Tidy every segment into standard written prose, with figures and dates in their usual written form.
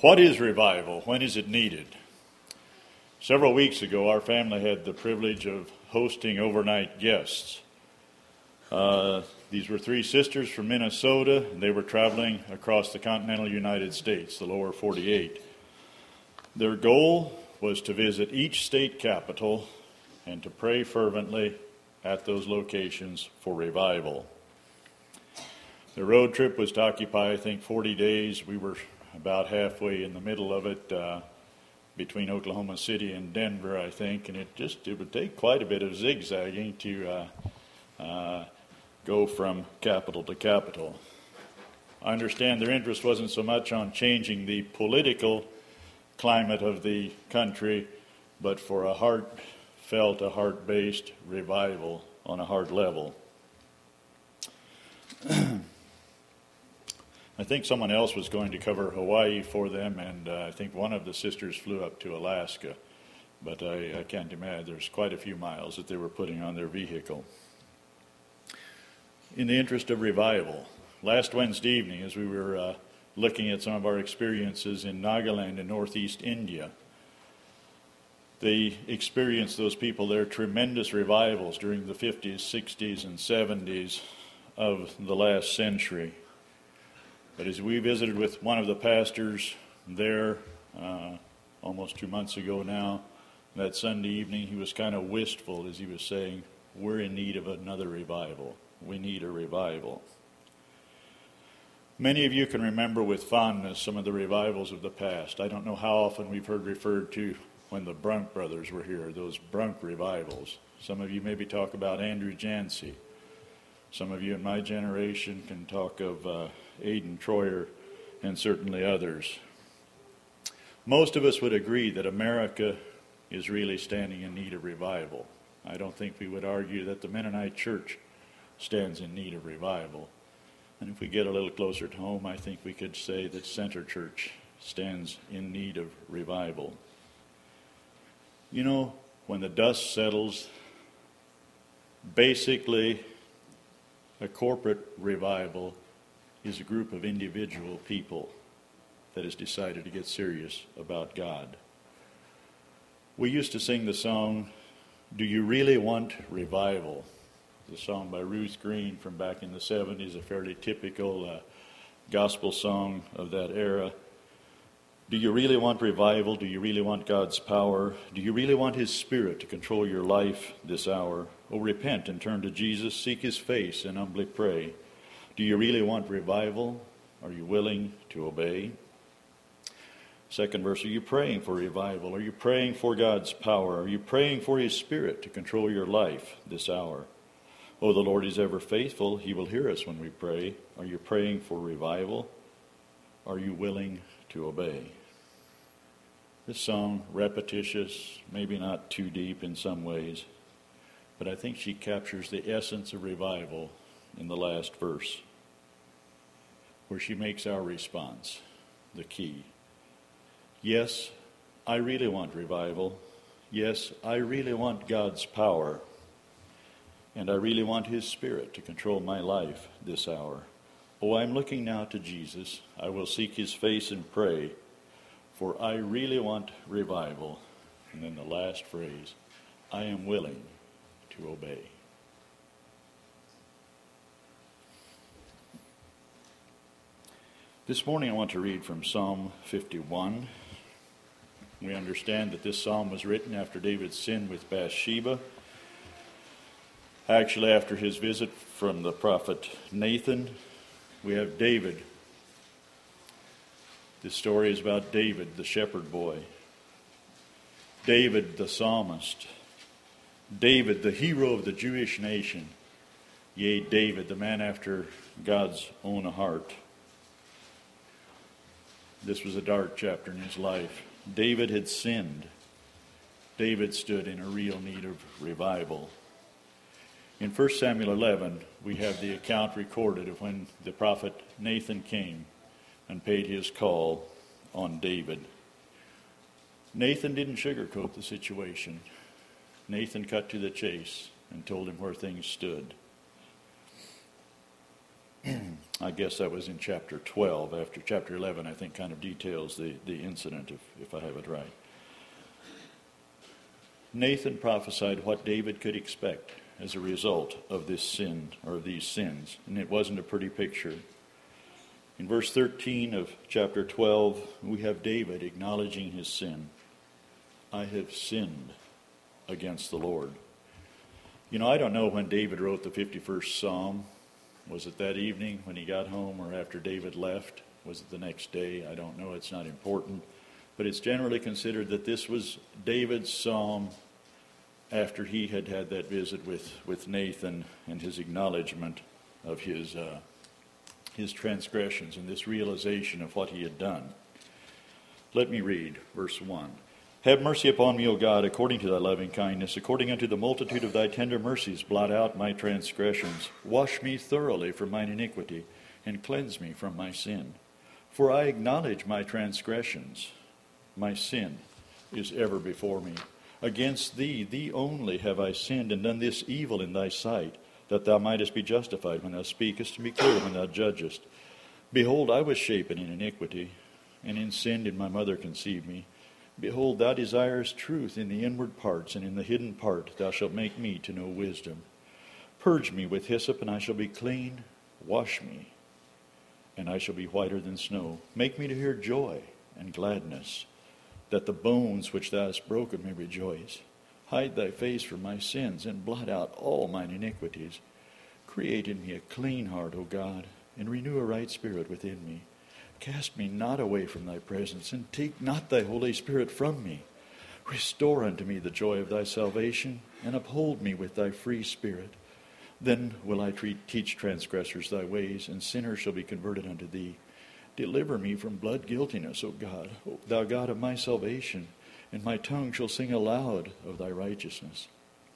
What is revival? When is it needed? Several weeks ago, our family had the privilege of hosting overnight guests. These were three sisters from Minnesota, and they were traveling across the continental United States, the lower 48. Their goal was to visit each state capital and to pray fervently at those locations for revival. The road trip was to occupy, I think, 40 days. We were about halfway in the middle of it, between Oklahoma City and Denver, I think, and it would take quite a bit of zigzagging to go from capital to capital. I understand their interest wasn't so much on changing the political climate of the country, but for a heartfelt, a heart-based revival on a heart level. I think someone else was going to cover Hawaii for them, and I think one of the sisters flew up to Alaska. But I can't imagine. There's quite a few miles that they were putting on their vehicle. In the interest of revival, last Wednesday evening, as we were looking at some of our experiences in Nagaland in northeast India, they experienced, those people there, tremendous revivals during the 50s, 60s, and 70s of the last century. But as we visited with one of the pastors there almost 2 months ago now, that Sunday evening, he was kind of wistful as he was saying, we're in need of another revival. We need a revival. Many of you can remember with fondness some of the revivals of the past. I don't know how often we've heard referred to when the Brunk brothers were here, those Brunk revivals. Some of you maybe talk about Andrew Jansey. Some of you in my generation can talk of Aidan Troyer and certainly others. Most of us would agree that America is really standing in need of revival. I don't think we would argue that the Mennonite Church stands in need of revival. And if we get a little closer to home, I think we could say that Center Church stands in need of revival. You know, when the dust settles, basically a corporate revival is a group of individual people that has decided to get serious about God. We used to sing the song, "Do You Really Want Revival?" The song by Ruth Green from back in the 70s, a fairly typical gospel song of that era. Do you really want revival? Do you really want God's power? Do you really want His Spirit to control your life this hour? Oh, repent and turn to Jesus, seek His face and humbly pray. Do you really want revival? Are you willing to obey? Second verse, are you praying for revival? Are you praying for God's power? Are you praying for His Spirit to control your life this hour? Oh, the Lord is ever faithful. He will hear us when we pray. Are you praying for revival? Are you willing to obey? This song, repetitious, maybe not too deep in some ways, but I think she captures the essence of revival in the last verse, where she makes our response the key. Yes, I really want revival. Yes, I really want God's power. And I really want His Spirit to control my life this hour. Oh, I'm looking now to Jesus. I will seek His face and pray, for I really want revival. And then the last phrase, I am willing to obey. This morning I want to read from Psalm 51. We understand that this psalm was written after David's sin with Bathsheba. Actually, after his visit from the prophet Nathan, we have David. This story is about David, the shepherd boy. David, the psalmist. David, the hero of the Jewish nation. Yea, David, the man after God's own heart. This was a dark chapter in his life. David had sinned. David stood in a real need of revival. In 1 Samuel 11, we have the account recorded of when the prophet Nathan came and paid his call on David. Nathan didn't sugarcoat the situation. Nathan cut to the chase and told him where things stood. I guess that was in chapter 12. After chapter 11, I think, kind of details the incident, if I have it right. Nathan prophesied what David could expect as a result of this sin, or these sins, and it wasn't a pretty picture. In verse 13 of chapter 12, we have David acknowledging his sin. I have sinned against the Lord. You know, I don't know when David wrote the 51st Psalm. Was it that evening when he got home, or after David left? Was it the next day? I don't know. It's not important. But it's generally considered that this was David's psalm after he had had that visit with Nathan and his acknowledgement of his transgressions and this realization of what he had done. Let me read verse 1. Have mercy upon me, O God, according to thy loving kindness, according unto the multitude of thy tender mercies, blot out my transgressions. Wash me thoroughly from mine iniquity, and cleanse me from my sin. For I acknowledge my transgressions. My sin is ever before me. Against thee, thee only, have I sinned, and done this evil in thy sight, that thou mightest be justified when thou speakest, and be clear when thou judgest. Behold, I was shapen in iniquity, and in sin did my mother conceive me. Behold, thou desirest truth in the inward parts, and in the hidden part thou shalt make me to know wisdom. Purge me with hyssop, and I shall be clean. Wash me, and I shall be whiter than snow. Make me to hear joy and gladness, that the bones which thou hast broken may rejoice. Hide thy face from my sins, and blot out all mine iniquities. Create in me a clean heart, O God, and renew a right spirit within me. Cast me not away from thy presence, and take not thy Holy Spirit from me. Restore unto me the joy of thy salvation, and uphold me with thy free spirit. Then will I teach transgressors thy ways, and sinners shall be converted unto thee. Deliver me from blood guiltiness, O God, O thou God of my salvation, and my tongue shall sing aloud of thy righteousness.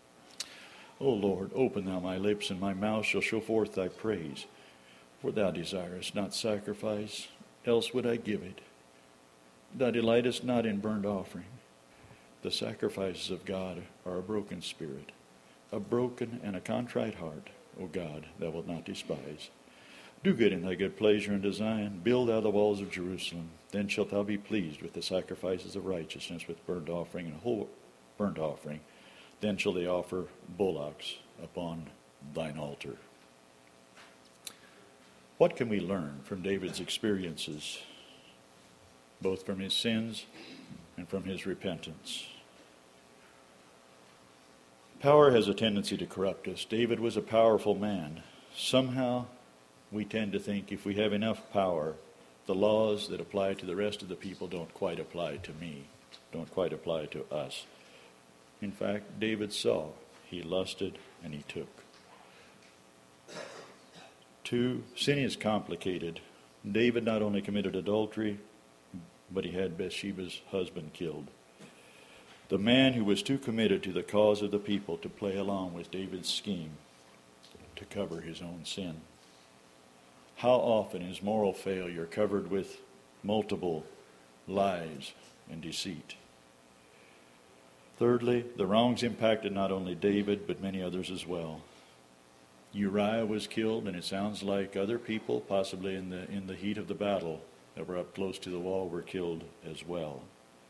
O Lord, open thou my lips, and my mouth shall show forth thy praise. For thou desirest not sacrifice, else would I give it. Thou delightest not in burnt offering. The sacrifices of God are a broken spirit, a broken and a contrite heart, O God, thou wilt not despise. Do good in thy good pleasure unto Zion. Build thou the walls of Jerusalem. Then shalt thou be pleased with the sacrifices of righteousness, with burnt offering and whole burnt offering. Then shall they offer bullocks upon thine altar. What can we learn from David's experiences, both from his sins and from his repentance? Power has a tendency to corrupt us. David was a powerful man. Somehow we tend to think if we have enough power, the laws that apply to the rest of the people don't quite apply to me, don't quite apply to us. In fact, David saw, he lusted, and he took. 2, sin is complicated. David not only committed adultery, but he had Bathsheba's husband killed. The man who was too committed to the cause of the people to play along with David's scheme to cover his own sin. How often is moral failure covered with multiple lies and deceit? Thirdly, the wrongs impacted not only David, but many others as well. Uriah was killed, and it sounds like other people, possibly in the heat of the battle that were up close to the wall, were killed as well.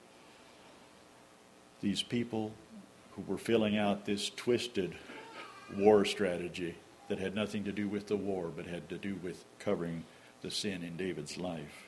These people who were filling out this twisted war strategy that had nothing to do with the war, but had to do with covering the sin in David's life.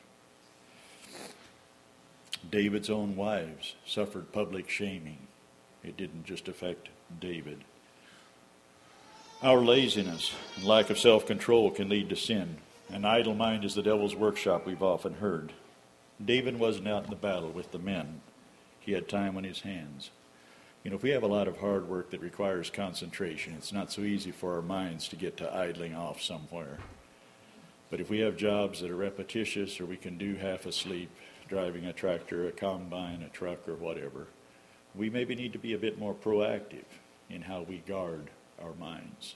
David's own wives suffered public shaming. It didn't just affect David. Our laziness and lack of self-control can lead to sin. An idle mind is the devil's workshop, we've often heard. David wasn't out in the battle with the men. He had time on his hands. You know, if we have a lot of hard work that requires concentration, it's not so easy for our minds to get to idling off somewhere. But if we have jobs that are repetitious, or we can do half asleep, driving a tractor, a combine, a truck, or whatever, we maybe need to be a bit more proactive in how we guard our minds.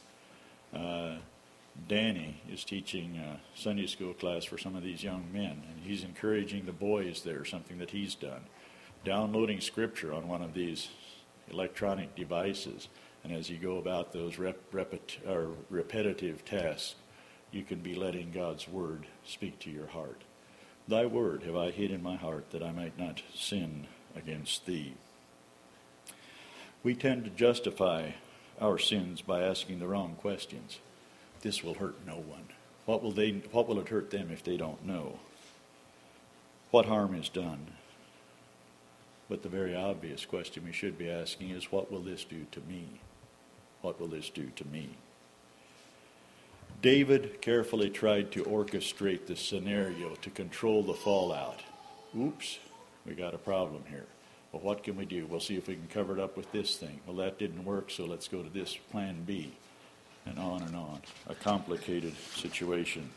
Danny is teaching a Sunday school class for some of these young men, and he's encouraging the boys there, something that he's done, downloading scripture on one of these electronic devices, and as you go about those repetitive tasks, you can be letting God's word speak to your heart. Thy word have I hid in my heart, that I might not sin against thee. We tend to justify our sins by asking the wrong questions. This will hurt no one. What will it hurt them if they don't know? What harm is done? But the very obvious question we should be asking is, what will this do to me? What will this do to me? David carefully tried to orchestrate the scenario to control the fallout. Oops, we got a problem here. Well, what can we do? We'll see if we can cover it up with this thing. Well, that didn't work, so let's go to this plan B. And on and on. A complicated situation.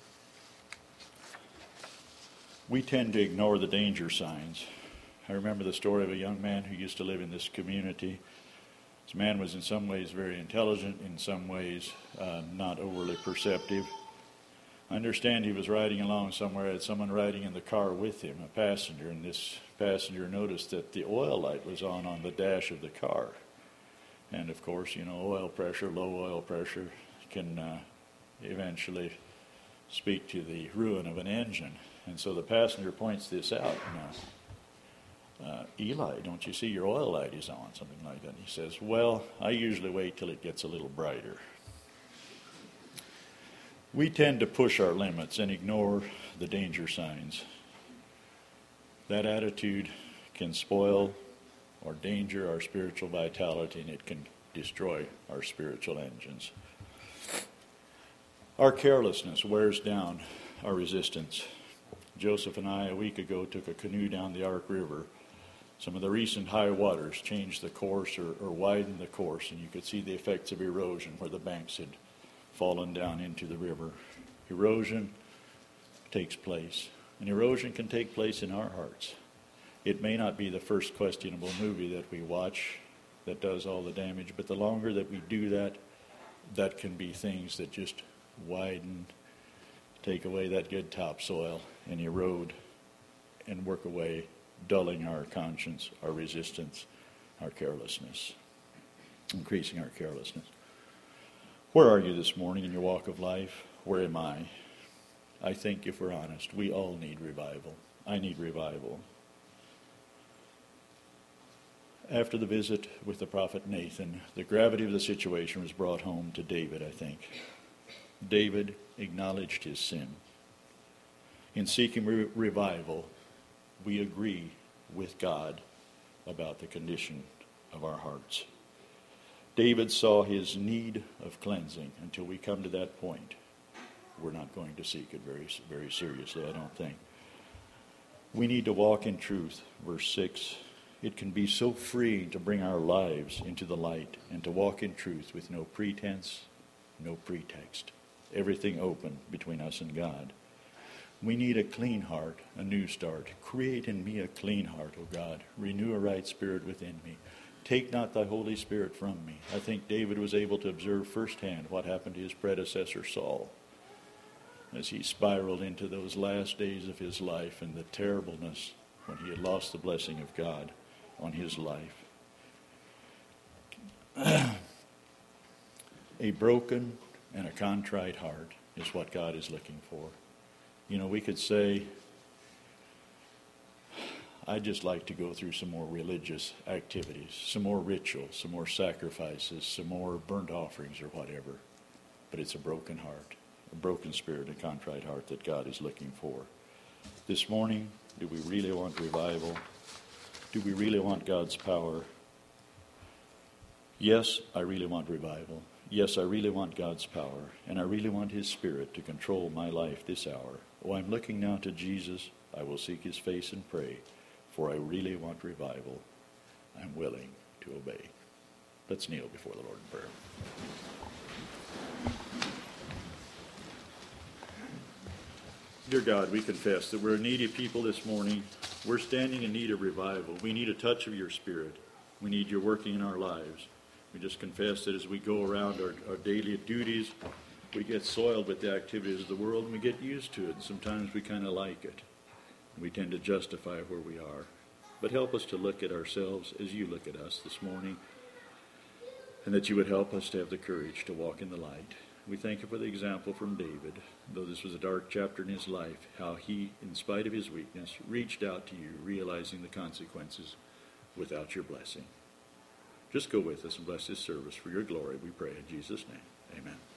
We tend to ignore the danger signs. I remember the story of a young man who used to live in this community. This man was in some ways very intelligent, in some ways not overly perceptive. I understand he was riding along somewhere, had someone riding in the car with him, a passenger, and this passenger noticed that the oil light was on the dash of the car. And of course, oil pressure, low oil pressure can eventually speak to the ruin of an engine. And so the passenger points this out. Eli, don't you see your oil light is on? Something like that. And he says, well, I usually wait till it gets a little brighter. We tend to push our limits and ignore the danger signs. That attitude can spoil or danger our spiritual vitality, and it can destroy our spiritual engines. Our carelessness wears down our resistance. Joseph and I, a week ago, took a canoe down the Ark River. Some of the recent high waters changed the course or widened the course, and you could see the effects of erosion where the banks had fallen down into the river. Erosion takes place, and erosion can take place in our hearts. It may not be the first questionable movie that we watch that does all the damage, but the longer that we do that, that can be things that just widen, take away that good topsoil, and erode and work away, dulling our conscience, our resistance, our carelessness, increasing our carelessness. Where are you this morning in your walk of life? Where am I? I think, if we're honest, we all need revival. I need revival. After the visit with the prophet Nathan, the gravity of the situation was brought home to David, I think. David acknowledged his sin. In seeking revival, we agree with God about the condition of our hearts. David saw his need of cleansing. Until we come to that point, we're not going to seek it very, very seriously, I don't think. We need to walk in truth. Verse 6, it can be so freeing to bring our lives into the light and to walk in truth with no pretense, no pretext. Everything open between us and God. We need a clean heart, a new start. Create in me a clean heart, O God. Renew a right spirit within me. Take not thy Holy Spirit from me. I think David was able to observe firsthand what happened to his predecessor Saul as he spiraled into those last days of his life and the terribleness when he had lost the blessing of God on his life. A broken and a contrite heart is what God is looking for. We could say, I'd just like to go through some more religious activities, some more rituals, some more sacrifices, some more burnt offerings or whatever. But it's a broken heart, a broken spirit, a contrite heart that God is looking for. This morning, do we really want revival? Do we really want God's power? Yes, I really want revival. Yes, I really want God's power, and I really want His Spirit to control my life this hour. Oh, I'm looking now to Jesus. I will seek His face and pray, for I really want revival. I'm willing to obey. Let's kneel before the Lord in prayer. Dear God, we confess that we're a needy people this morning. We're standing in need of revival. We need a touch of your Spirit. We need your working in our lives. We just confess that as we go around our daily duties, we get soiled with the activities of the world and we get used to it. Sometimes we kind of like it. We tend to justify where we are. But help us to look at ourselves as you look at us this morning, and that you would help us to have the courage to walk in the light. we thank you for the example from David, though this was a dark chapter in his life, how he, in spite of his weakness, reached out to you, realizing the consequences without your blessing. Just go with us and bless this service for your glory, we pray in Jesus' name. Amen.